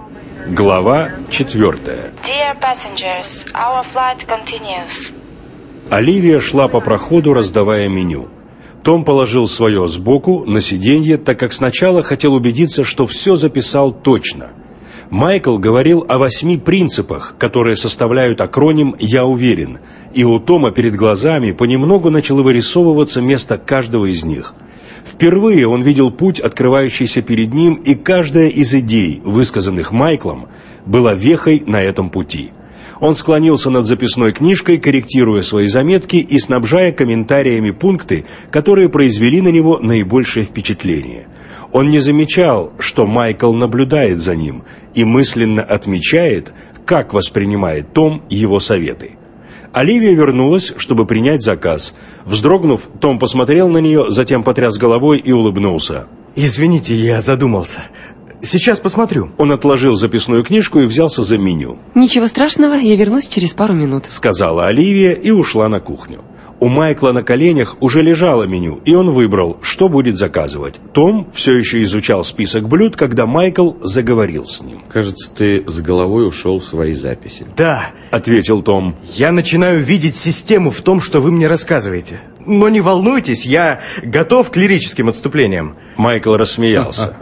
Глава 4. Dear passengers, our flight continues. Оливия шла по проходу, раздавая меню. Том положил свое сбоку на сиденье, так как сначала хотел убедиться, что все записал точно. Майкл говорил о 8 принципах, которые составляют акроним «Я уверен», и у Тома перед глазами понемногу начало вырисовываться место каждого из них. Впервые он видел путь, открывающийся перед ним, и каждая из идей, высказанных Майклом, была вехой на этом пути. Он склонился над записной книжкой, корректируя свои заметки и снабжая комментариями пункты, которые произвели на него наибольшее впечатление. Он не замечал, что Майкл наблюдает за ним и мысленно отмечает, как воспринимает Том его советы. Оливия вернулась, чтобы принять заказ. Вздрогнув, Том посмотрел на нее, затем потряс головой и улыбнулся. «Извините, я задумался. Сейчас посмотрю». Он отложил записную книжку и взялся за меню. «Ничего страшного, я вернусь через пару минут», — сказала Оливия и ушла на кухню. У Майкла на коленях уже лежало меню, и он выбрал, что будет заказывать. Том все еще изучал список блюд, когда Майкл заговорил с ним. «Кажется, ты с головой ушел в свои записи». «Да», — ответил Том. «Я начинаю видеть систему в том, что вы мне рассказываете. Но не волнуйтесь, я готов к лирическим отступлениям». Майкл рассмеялся.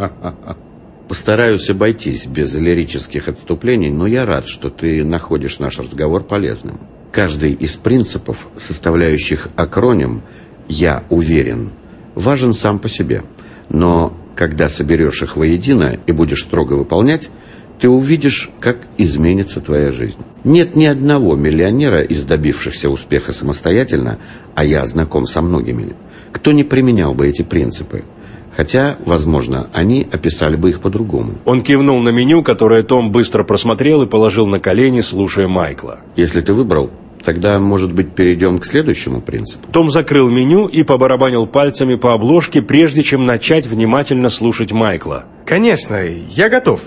«Постараюсь обойтись без лирических отступлений, но я рад, что ты находишь наш разговор полезным. Каждый из принципов, составляющих акроним «Я уверен», важен сам по себе. Но когда соберешь их воедино и будешь строго выполнять, ты увидишь, как изменится твоя жизнь. Нет ни одного миллионера из добившихся успеха самостоятельно, а я знаком со многими, кто не применял бы эти принципы. Хотя, возможно, они описали бы их по-другому». Он кивнул на меню, которое Том быстро просмотрел и положил на колени, слушая Майкла. «Если ты выбрал, тогда, может быть, перейдем к следующему принципу». Том закрыл меню и побарабанил пальцами по обложке, прежде чем начать внимательно слушать Майкла. «Конечно, я готов.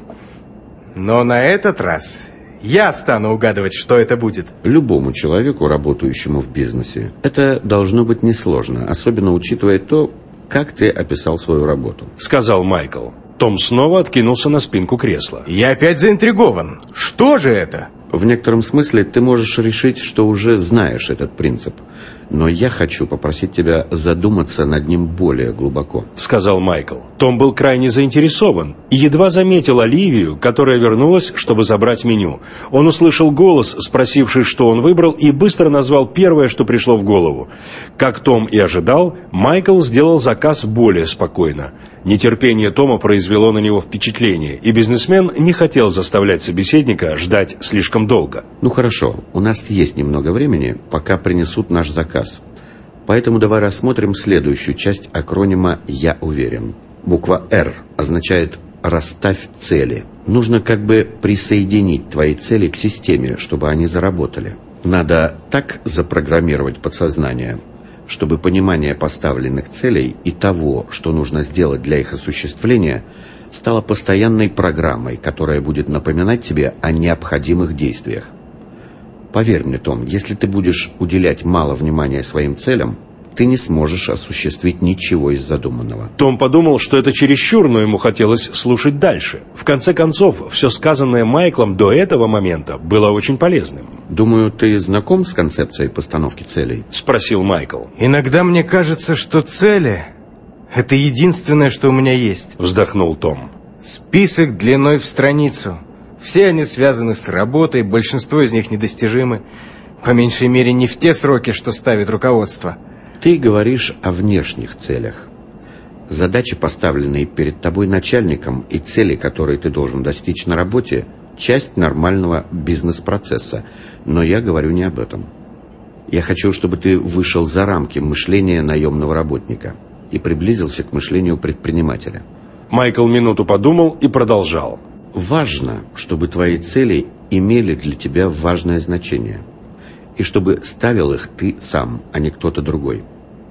Но на этот раз я стану угадывать, что это будет». Любому человеку, работающему в бизнесе, это должно быть несложно, особенно учитывая то, как ты описал свою работу, — сказал Майкл. Том снова откинулся на спинку кресла. «Я опять заинтригован. Что же это?» В некотором смысле ты можешь решить, что уже знаешь этот принцип. Но я хочу попросить тебя задуматься над ним более глубоко, — сказал Майкл. Том был крайне заинтересован и едва заметил Оливию, которая вернулась, чтобы забрать меню. Он услышал голос, спросивший, что он выбрал, и быстро назвал первое, что пришло в голову. Как Том и ожидал, Майкл сделал заказ более спокойно. Нетерпение Тома произвело на него впечатление, и бизнесмен не хотел заставлять собеседника ждать слишком долго. «Ну хорошо, у нас есть немного времени, пока принесут наш заказ. Поэтому давай рассмотрим следующую часть акронима «Я уверен». Буква «Р» означает «расставь цели». Нужно как бы присоединить твои цели к системе, чтобы они заработали. Надо так запрограммировать подсознание, чтобы понимание поставленных целей и того, что нужно сделать для их осуществления, стало постоянной программой, которая будет напоминать тебе о необходимых действиях. Поверь мне, Том, если ты будешь уделять мало внимания своим целям, ты не сможешь осуществить ничего из задуманного. Том подумал, что это чересчур, но ему хотелось слушать дальше. В конце концов, все сказанное Майклом до этого момента было очень полезным. «Думаю, ты знаком с концепцией постановки целей?» — спросил Майкл. «Иногда мне кажется, что цели — это единственное, что у меня есть», — вздохнул Том. «Список длиной в страницу. Все они связаны с работой, большинство из них недостижимы. По меньшей мере, не в те сроки, что ставит руководство». Ты говоришь о внешних целях. Задачи, поставленные перед тобой начальником, и цели, которые ты должен достичь на работе, часть нормального бизнес-процесса. Но я говорю не об этом. Я хочу, чтобы ты вышел за рамки мышления наемного работника и приблизился к мышлению предпринимателя. Майкл минуту подумал и продолжал. Важно, чтобы твои цели имели для тебя важное значение, и чтобы ставил их ты сам, а не кто-то другой.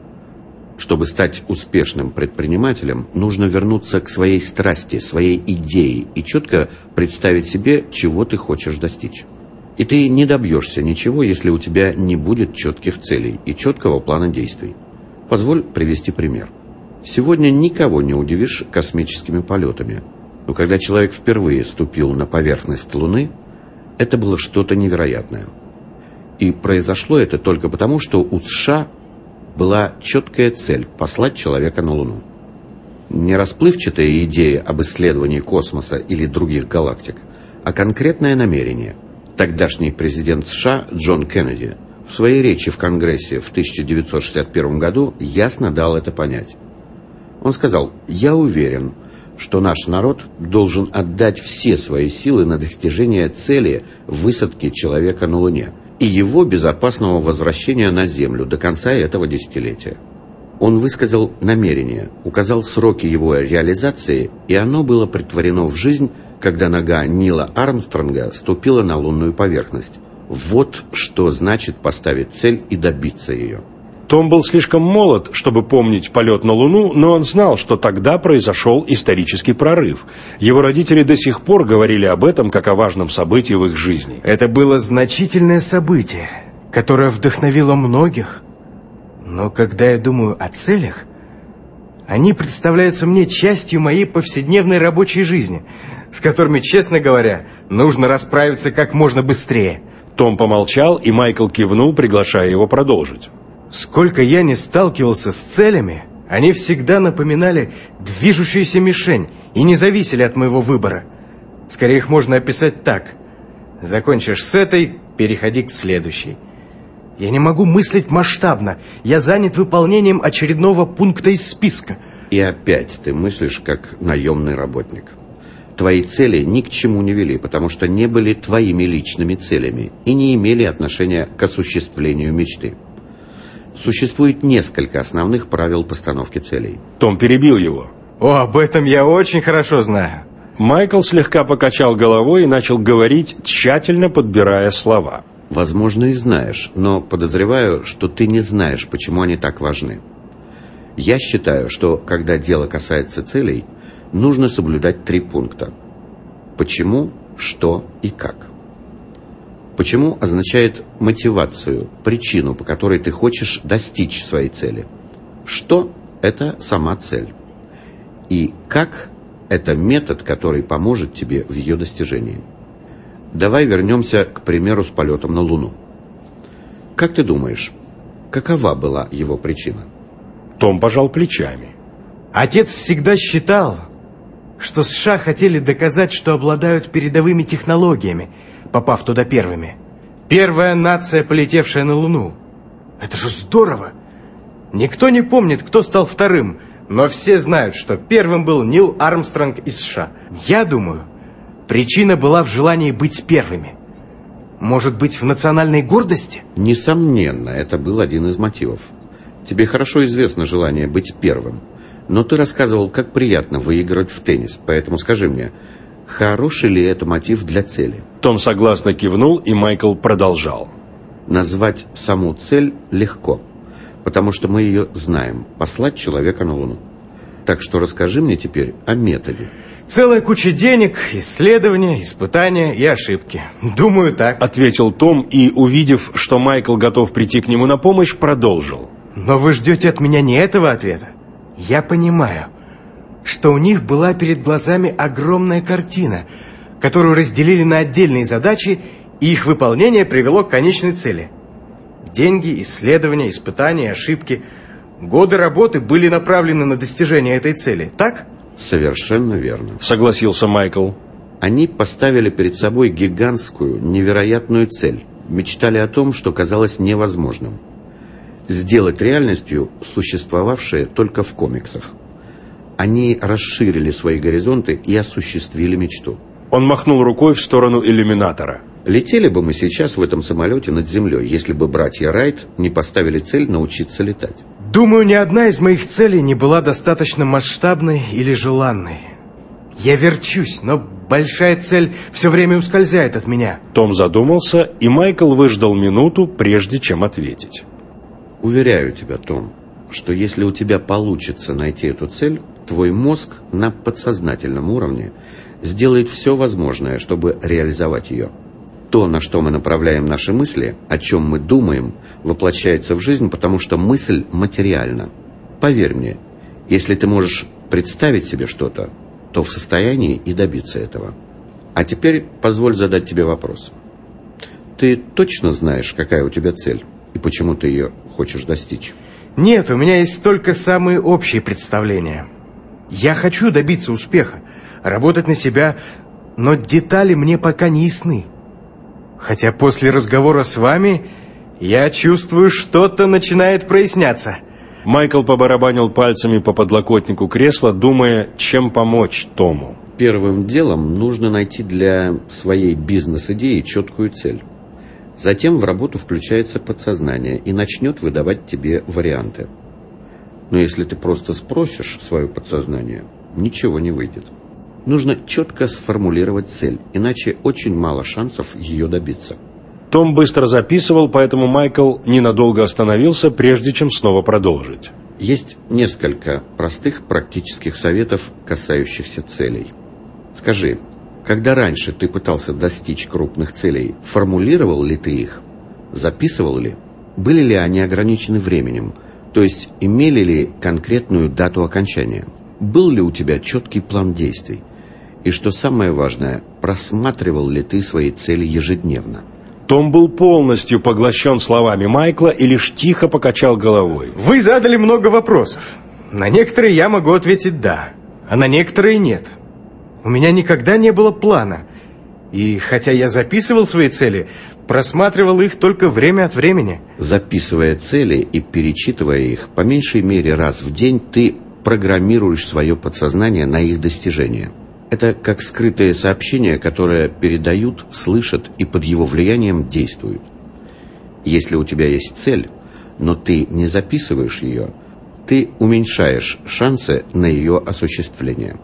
Чтобы стать успешным предпринимателем, нужно вернуться к своей страсти, своей идее и четко представить себе, чего ты хочешь достичь. И ты не добьешься ничего, если у тебя не будет четких целей и четкого плана действий. Позволь привести пример. Сегодня никого не удивишь космическими полетами. Но когда человек впервые ступил на поверхность Луны, это было что-то невероятное. И произошло это только потому, что у США была четкая цель – послать человека на Луну. Не расплывчатая идея об исследовании космоса или других галактик, а конкретное намерение. Тогдашний президент США Джон Кеннеди в своей речи в Конгрессе в 1961 году ясно дал это понять. Он сказал: «Я уверен, что наш народ должен отдать все свои силы на достижение цели высадки человека на Луне и его безопасного возвращения на Землю до конца этого десятилетия». Он высказал намерение, указал сроки его реализации, и оно было претворено в жизнь, когда нога Нила Армстронга ступила на лунную поверхность. Вот что значит поставить цель и добиться ее. Том был слишком молод, чтобы помнить полет на Луну, но он знал, что тогда произошел исторический прорыв. Его родители до сих пор говорили об этом как о важном событии в их жизни. Это было значительное событие, которое вдохновило многих. Но когда я думаю о целях, они представляются мне частью моей повседневной рабочей жизни, с которыми, честно говоря, нужно расправиться как можно быстрее. Том помолчал, и Майкл кивнул, приглашая его продолжить. Сколько я не сталкивался с целями, они всегда напоминали движущуюся мишень и не зависели от моего выбора. Скорее их можно описать так: закончишь с этой, переходи к следующей. Я не могу мыслить масштабно, я занят выполнением очередного пункта из списка. И опять ты мыслишь как наемный работник. Твои цели ни к чему не вели, потому что не были твоими личными целями и не имели отношения к осуществлению мечты. Существует несколько основных правил постановки целей. Том перебил его. О, об этом я очень хорошо знаю. Майкл слегка покачал головой и начал говорить, тщательно подбирая слова. Возможно, и знаешь, но подозреваю, что ты не знаешь, почему они так важны. Я считаю, что когда дело касается целей, нужно соблюдать 3 пункта. Почему, что и как. Почему означает мотивацию, причину, по которой ты хочешь достичь своей цели. Что – это сама цель. И как – это метод, который поможет тебе в ее достижении. Давай вернемся к примеру с полетом на Луну. Как ты думаешь, какова была его причина? Том пожал плечами. Отец всегда считал, что США хотели доказать, что обладают передовыми технологиями, попав туда первыми. Первая нация, полетевшая на Луну. Это же здорово! Никто не помнит, кто стал вторым, но все знают, что первым был Нил Армстронг из США. Я думаю, причина была в желании быть первыми. Может быть, в национальной гордости? Несомненно, это был один из мотивов. Тебе хорошо известно желание быть первым. Но ты рассказывал, как приятно выигрывать в теннис. Поэтому скажи мне, хороший ли это мотив для цели? Том согласно кивнул, и Майкл продолжал. Назвать саму цель легко, потому что мы ее знаем. Послать человека на Луну. Так что расскажи мне теперь о методе. Целая куча денег, исследования, испытания и ошибки. Думаю, так. Ответил Том и, увидев, что Майкл готов прийти к нему на помощь, продолжил. Но вы ждете от меня не этого ответа. Я понимаю, что у них была перед глазами огромная картина, которую разделили на отдельные задачи, и их выполнение привело к конечной цели. Деньги, исследования, испытания, ошибки. Годы работы были направлены на достижение этой цели, так? Совершенно верно. Согласился Майкл. Они поставили перед собой гигантскую, невероятную цель. Мечтали о том, что казалось невозможным. Сделать реальностью существовавшее только в комиксах. Они расширили свои горизонты и осуществили мечту. Он махнул рукой в сторону иллюминатора. Летели бы мы сейчас в этом самолете над землей, если бы братья Райт не поставили цель научиться летать. Думаю, ни одна из моих целей не была достаточно масштабной или желанной. Я верчусь, но большая цель все время ускользает от меня. Том задумался, и Майкл выждал минуту, прежде чем ответить. Уверяю тебя, Том, что если у тебя получится найти эту цель, твой мозг на подсознательном уровне сделает все возможное, чтобы реализовать ее. То, на что мы направляем наши мысли, о чем мы думаем, воплощается в жизнь, потому что мысль материальна. Поверь мне, если ты можешь представить себе что-то, то в состоянии и добиться этого. А теперь позволь задать тебе вопрос. Ты точно знаешь, какая у тебя цель и почему ты ее хочешь достичь? Нет, у меня есть только самые общие представления. Я хочу добиться успеха, работать на себя, но детали мне пока не ясны. Хотя после разговора с вами я чувствую, что-то начинает проясняться. Майкл побарабанил пальцами по подлокотнику кресла, думая, чем помочь Тому. Первым делом нужно найти для своей бизнес-идеи четкую цель. Затем в работу включается подсознание и начнет выдавать тебе варианты. Но если ты просто спросишь свое подсознание, ничего не выйдет. Нужно четко сформулировать цель, иначе очень мало шансов ее добиться. Том быстро записывал, поэтому Майкл ненадолго остановился, прежде чем снова продолжить. Есть несколько простых практических советов, касающихся целей. Скажи, когда раньше ты пытался достичь крупных целей, формулировал ли ты их? Записывал ли? Были ли они ограничены временем? То есть имели ли конкретную дату окончания? Был ли у тебя четкий план действий? И что самое важное, просматривал ли ты свои цели ежедневно? Том был полностью поглощен словами Майкла и лишь тихо покачал головой. Вы задали много вопросов. На некоторые я могу ответить «да», а на некоторые «нет». У меня никогда не было плана. И хотя я записывал свои цели, просматривал их только время от времени. Записывая цели и перечитывая их, по меньшей мере раз в день ты программируешь свое подсознание на их достижение. Это как скрытые сообщения, которые передают, слышат и под его влиянием действуют. Если у тебя есть цель, но ты не записываешь ее, ты уменьшаешь шансы на ее осуществление.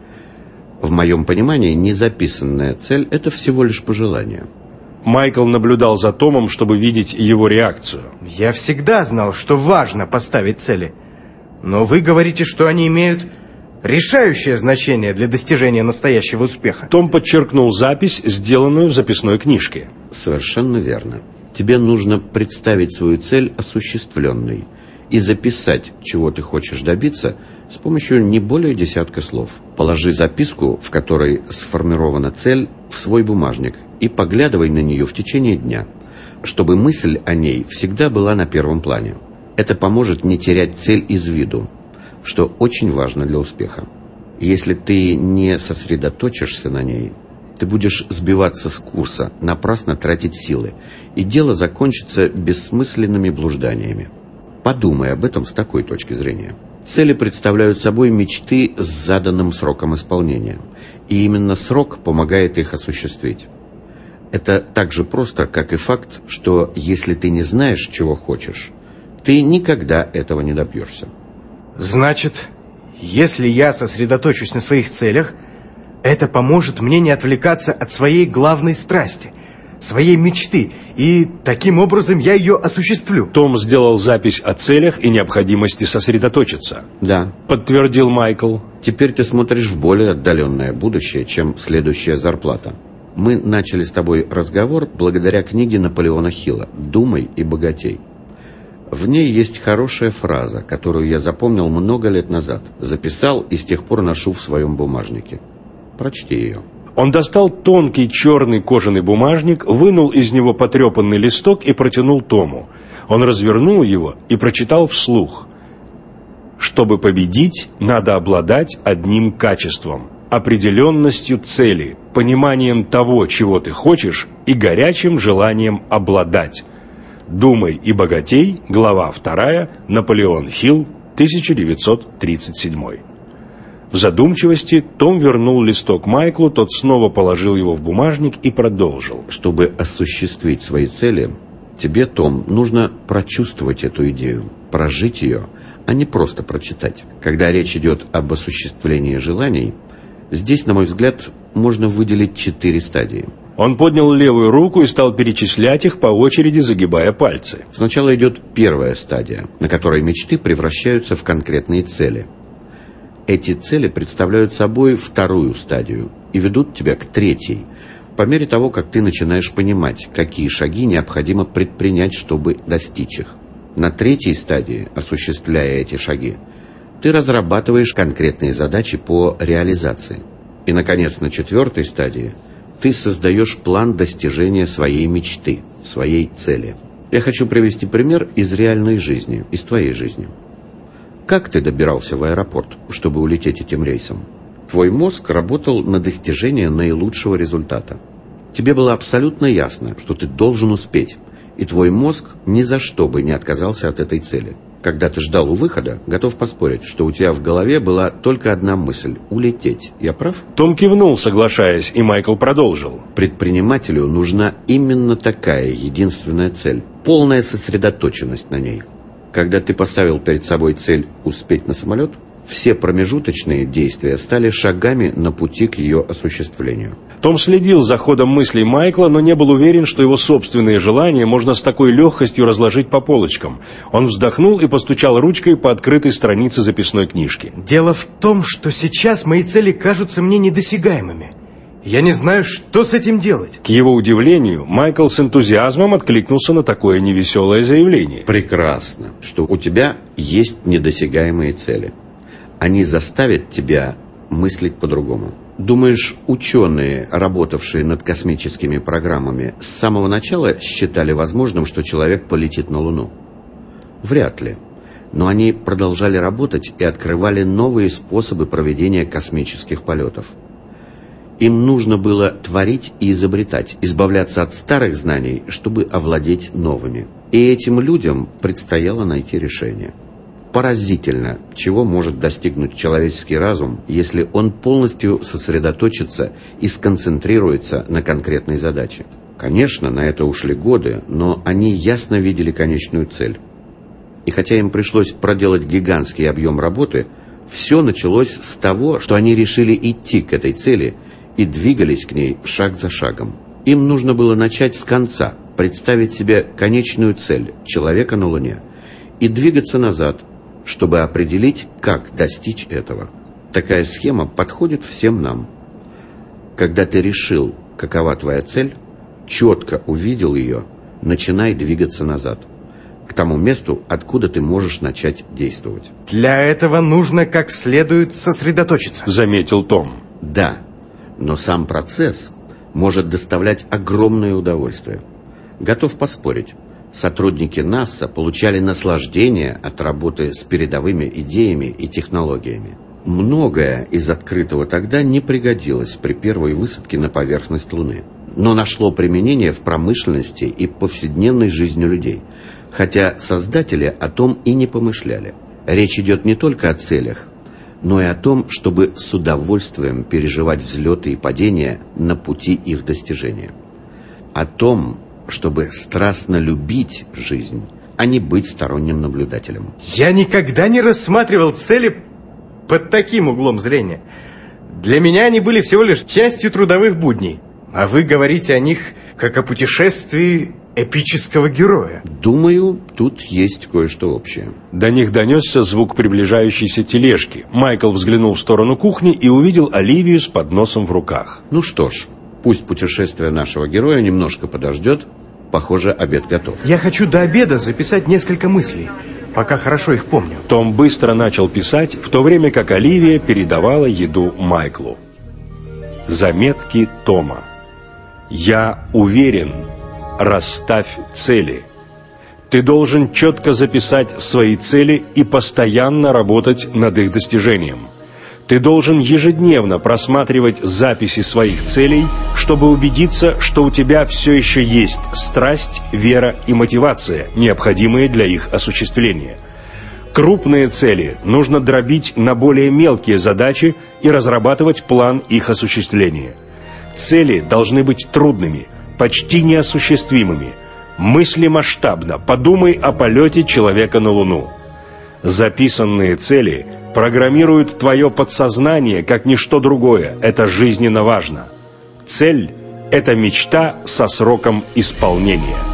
В моем понимании, незаписанная цель – это всего лишь пожелание. Майкл наблюдал за Томом, чтобы видеть его реакцию. Я всегда знал, что важно поставить цели. Но вы говорите, что они имеют решающее значение для достижения настоящего успеха. Том подчеркнул запись, сделанную в записной книжке. Совершенно верно. Тебе нужно представить свою цель осуществленной и записать, чего ты хочешь добиться, с помощью не более десятка слов. Положи записку, в которой сформирована цель, в свой бумажник и поглядывай на нее в течение дня, чтобы мысль о ней всегда была на первом плане. Это поможет не терять цель из виду, что очень важно для успеха. Если ты не сосредоточишься на ней, ты будешь сбиваться с курса, напрасно тратить силы, и дело закончится бессмысленными блужданиями. Подумай об этом с такой точки зрения. Цели представляют собой мечты с заданным сроком исполнения, и именно срок помогает их осуществить. Это так же просто, как и факт, что если ты не знаешь, чего хочешь, ты никогда этого не добьешься. Значит, если я сосредоточусь на своих целях, это поможет мне не отвлекаться от своей главной страсти, своей мечты, и таким образом я ее осуществлю. Том сделал запись о целях и необходимости сосредоточиться. Да, подтвердил Майкл. Теперь ты смотришь в более отдаленное будущее, чем следующая зарплата. Мы начали с тобой разговор благодаря книге Наполеона Хилла «Думай и богатей». В ней есть хорошая фраза, которую я запомнил много лет назад, записал и с тех пор ношу в своем бумажнике. Прочти ее. Он достал тонкий черный кожаный бумажник, вынул из него потрепанный листок и протянул Тому. Он развернул его и прочитал вслух. «Чтобы победить, надо обладать одним качеством – определенностью цели, пониманием того, чего ты хочешь, и горячим желанием обладать. «Думай и богатей», глава 2, Наполеон Хилл, 1937. В задумчивости Том вернул листок Майклу, тот снова положил его в бумажник и продолжил. Чтобы осуществить свои цели, тебе, Том, нужно прочувствовать эту идею, прожить ее, а не просто прочитать. Когда речь идет об осуществлении желаний, здесь, на мой взгляд, можно выделить 4 стадии. Он поднял левую руку и стал перечислять их по очереди, загибая пальцы. Сначала идет первая стадия, на которой мечты превращаются в конкретные цели. Эти цели представляют собой вторую стадию и ведут тебя к третьей, по мере того, как ты начинаешь понимать, какие шаги необходимо предпринять, чтобы достичь их. На третьей стадии, осуществляя эти шаги, ты разрабатываешь конкретные задачи по реализации. И, наконец, на 4-й стадии ты создаешь план достижения своей мечты, своей цели. Я хочу привести пример из реальной жизни, из твоей жизни. Как ты добирался в аэропорт, чтобы улететь этим рейсом? Твой мозг работал на достижение наилучшего результата. Тебе было абсолютно ясно, что ты должен успеть, и твой мозг ни за что бы не отказался от этой цели. Когда ты ждал у выхода, готов поспорить, что у тебя в голове была только одна мысль – улететь. Я прав? Том кивнул, соглашаясь, и Майкл продолжил. Предпринимателю нужна именно такая единственная цель – полная сосредоточенность на ней. Когда ты поставил перед собой цель успеть на самолет, все промежуточные действия стали шагами на пути к ее осуществлению. Том следил за ходом мыслей Майкла, но не был уверен, что его собственные желания можно с такой легкостью разложить по полочкам. Он вздохнул и постучал ручкой по открытой странице записной книжки. Дело в том, что сейчас мои цели кажутся мне недосягаемыми. Я не знаю, что с этим делать. К его удивлению, Майкл с энтузиазмом откликнулся на такое невеселое заявление. Прекрасно, что у тебя есть недосягаемые цели. Они заставят тебя мыслить по-другому. Думаешь, ученые, работавшие над космическими программами, с самого начала считали возможным, что человек полетит на Луну? Вряд ли. Но они продолжали работать и открывали новые способы проведения космических полетов. Им нужно было творить и изобретать, избавляться от старых знаний, чтобы овладеть новыми. И этим людям предстояло найти решение. Поразительно, чего может достигнуть человеческий разум, если он полностью сосредоточится и сконцентрируется на конкретной задаче. Конечно, на это ушли годы, но они ясно видели конечную цель. И хотя им пришлось проделать гигантский объем работы, все началось с того, что они решили идти к этой цели и двигались к ней шаг за шагом. Им нужно было начать с конца, представить себе конечную цель – человека на Луне, и двигаться назад, чтобы определить, как достичь этого. Такая схема подходит всем нам. Когда ты решил, какова твоя цель, четко увидел ее, начинай двигаться назад, к тому месту, откуда ты можешь начать действовать. Для этого нужно как следует сосредоточиться, заметил Том. Да, но сам процесс может доставлять огромное удовольствие. Готов поспорить. Сотрудники НАСА получали наслаждение от работы с передовыми идеями и технологиями. Многое из открытого тогда не пригодилось при первой высадке на поверхность Луны, но нашло применение в промышленности и повседневной жизни людей, хотя создатели о том и не помышляли. Речь идет не только о целях, но и о том, чтобы с удовольствием переживать взлеты и падения на пути их достижения. О том, чтобы страстно любить жизнь, а не быть сторонним наблюдателем. Я никогда не рассматривал цели под таким углом зрения. Для меня они были всего лишь частью трудовых будней. А вы говорите о них как о путешествии эпического героя. Думаю, тут есть кое-что общее. До них донесся звук приближающейся тележки. Майкл взглянул в сторону кухни и увидел Оливию с подносом в руках. Ну что ж, пусть путешествие нашего героя немножко подождет. Похоже, обед готов. Я хочу до обеда записать несколько мыслей, пока хорошо их помню. Том быстро начал писать, в то время как Оливия передавала еду Майклу. Заметки Тома. «Я уверен. Расставь цели. Ты должен четко записать свои цели и постоянно работать над их достижением. Ты должен ежедневно просматривать записи своих целей, чтобы убедиться, что у тебя все еще есть страсть, вера и мотивация, необходимые для их осуществления. Крупные цели нужно дробить на более мелкие задачи и разрабатывать план их осуществления. Цели должны быть трудными, почти неосуществимыми. Мысли масштабно, подумай о полете человека на Луну. Записанные цели программируют твое подсознание, как ничто другое. Это жизненно важно. Цель – это мечта со сроком исполнения.